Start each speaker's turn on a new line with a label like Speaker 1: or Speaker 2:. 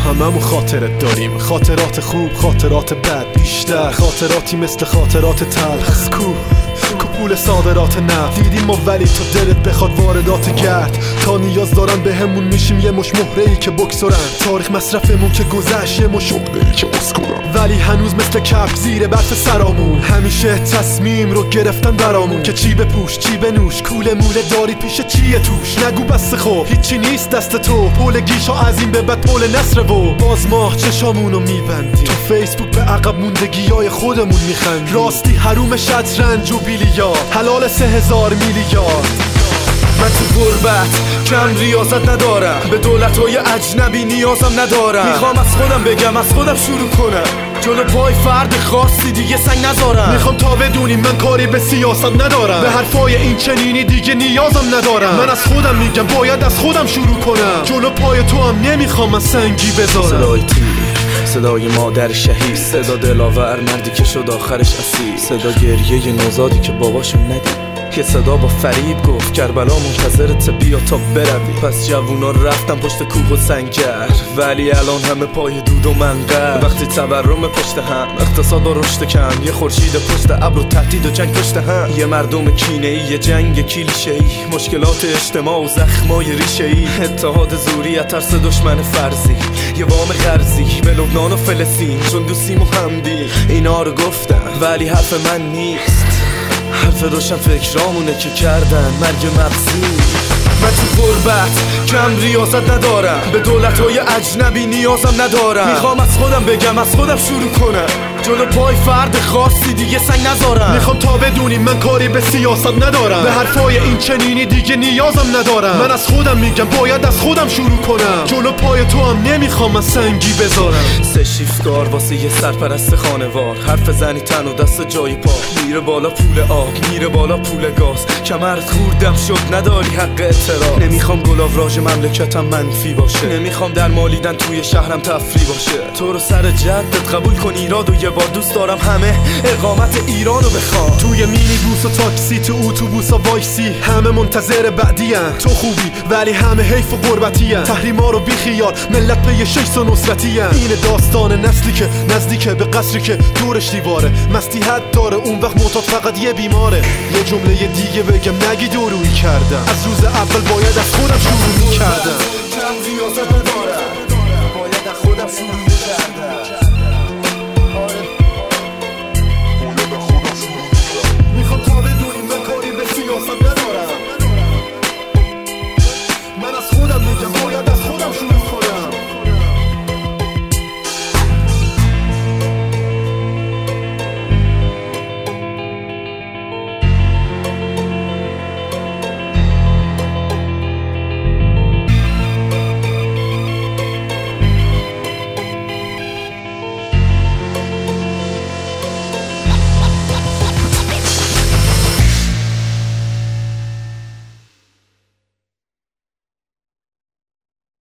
Speaker 1: هممون خاطرت داریم، خاطرات خوب، خاطرات بد، بیشتر خاطراتی مثل خاطرات تلخ. پس کو پول صادرات نفت دیدیم ما، ولی تا دلت بخواد واردات گرد. تا نیاز دارن به همون میشیم یه مش مهره‌ای که بکسورن. تاریخ مصرفمون که گذشت یه مش عقده‌ای که اسکورن، ولی هنوز مثل کف زیر برف سرامون. همیشه تصمیم رو گرفتن برامون که چی بپوش چی بنوش، کوله موله داری پیش چیه توش. نگو بس خوب هیچی نیست دست تو، پول گیشا از این به بعد پول نصره و باز ما چشامونو میبندیم. تو فیسبوک به عقب موندگیای خودمون میخندیم. راستی حروم شطرنج و بیلیارد، حلال 3000 میلیارد.
Speaker 2: من تو غربت کم ریاضت ندارم، به دولت‌های اجنبی نیازم ندارم. میخوام از خودم بگم، از خودم شروع کنم، جلو پای فرد خاصی دیگه سنگ نذارم.
Speaker 1: میخوام تا بدونی من کاری به سیاست ندارم، به حرفای این چنینی دیگه نیازم ندارم. من از خودم میگم باید از خودم شروع کنم، جلو پای تو هم نمیخوام من سنگی بذارم.
Speaker 2: صدای تیر، صدای مادر شهید، صدا دلاور مردی که شد آخرش اسیر، صدا گریه نوزادی که باباشو ندید. یه صدا با فریب گفت کربلا منتظرت بیا تا بروی. پس جوونا رفتن پشت کوه و سنگر، ولی الان همه پای دود و منقر. وقتی تورم پشت هم، اقتصاد و رشد کم، یه خورشید پشت ابر و تهدید و جنگ پشت هم. یه مردم کینه‌ای، یه جنگ کلیشه‌ای، مشکلات اجتماع و زخمای ریشه‌ای، اتحاد زوری ترس دشمن فرضی، یه وام قرضی به لبنان و فلسطین، چون دوستیم و همدی. اینا رو گفتم ولی حرف من نیست، حرف روشن فکرامونه که کردن مرگ مغزی. من تو غربت کم ریاضت ندارم، به دولت‌های اجنبی نیازم ندارم. میخوام از خودم بگم، از خودم شروع کنم، جلو پای فرد خاصی دیگه سنگ نذارم.
Speaker 1: میخوام تا بدونی من کاری به سیاست ندارم، به حرفای این چنینی دیگه نیازم ندارم. من از خودم میگم باید از خودم شروع کنم، جلو پای تو هم نمیخوام من سنگی بذارم.
Speaker 2: 3 شیفتگار واسه یه سرپرست خانوار، حرف زنی تن و دست جای پا، میره بالا پول آب، میره بالا پول گاز. کمرت خوردم شد نداری حق اعتراض. نمیخوام گلاوراژ مملکتم منفی باشه، نمیخوام در مالیدن توی شهرم تفریح باشه. تو رو سر جدت قبول کن ایراد و یه بار دوست دارم همه اقامت ایرانو بخوام.
Speaker 1: توی مینی بوس و تاکسی، تو اتوبوس و وایسی، همه منتظر بعدی ان. تو خوبی ولی همه حیف و غربتی ان. تحریما رو بی خیال، ملت به 6 و نصرتی ان. این داستان نسلی که نزدیکه به قصری که دورش دیواره، مستی حد داره اون وقت معتاد فقط یه بیماره. یه جمله دیگه بگم نگی دورویی کردم، از روز اول باید از خودم شروع می‌کردم.